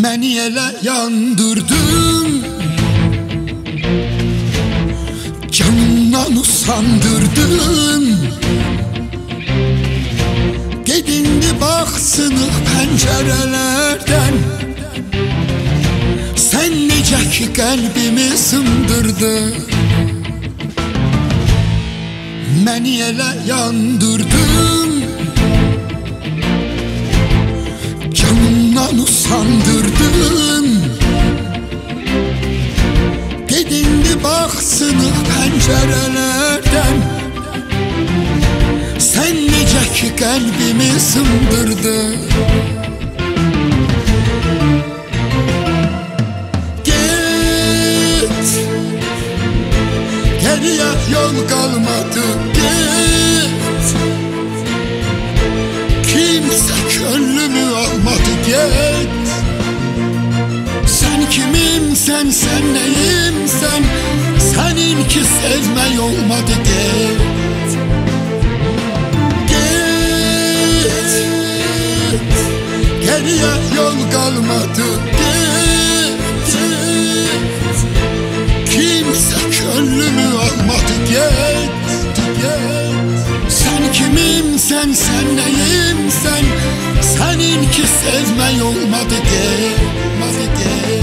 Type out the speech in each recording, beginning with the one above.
Məni elə yandırdın, canımdan usandırdın. Gedindi baxsınıq pəncərələrdən, sən necə ki qəlbimi sındırdın. Məni elə yandırdın, canımdan usandırdın. Gedindi baxsınıq pəncərələrdən, sən necə ki qəlbimi sındırdın. Get, geriyə yol qalmadı. Get, kimsə könlümü almadı. Get, sən kimimsən, sən nəyimsən, səninki sevmək olmadı. Get, get, geriyə yol qalmadı. Get, kimsə könlümü almadı. Get, get, sən kimimsən, sən nəyimsən, səninki sevmək olmadı. Get, get.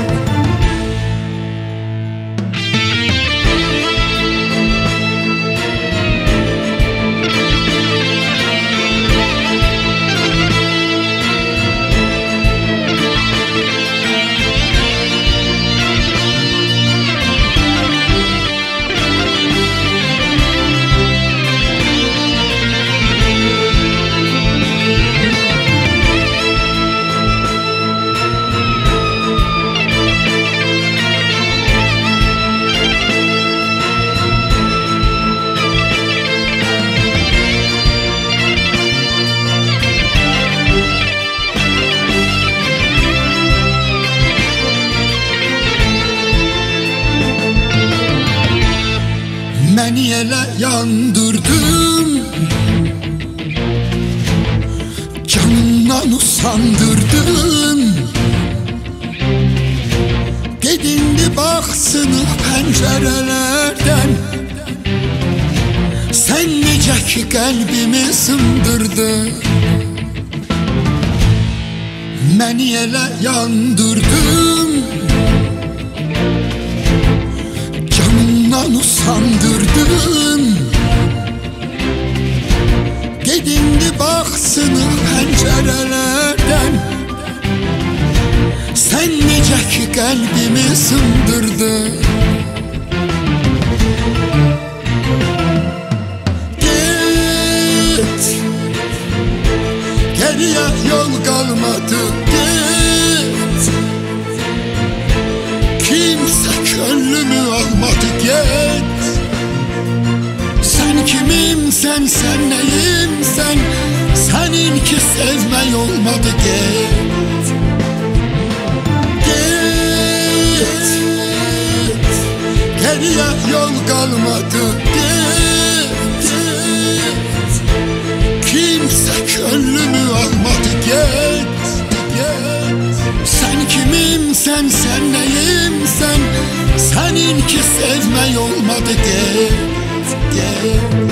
Məni elə yandırdın, canımdan usandırdın. Gedindi baxsınıq pəncərələrdən, sən necə ki qəlbimi sındırdın. Məni elə yandırdın, canımdan usandırdın. Gedindi baxsınıq pəncərələrdən, sən necə ki qəlbimi sındırdın. Get, geriyə yol qalmadı. Get, kimsə könlümü almadı. Get, sən kimimsən, sən nəyimsən, səninki sevmək olmadı. Get, get, geriyə yol qalmadı. Get, kimsə könlümü almadı. Get, get, sən kimimsən, sən nəyimsən, səninki sevmək olmadı. Get, get.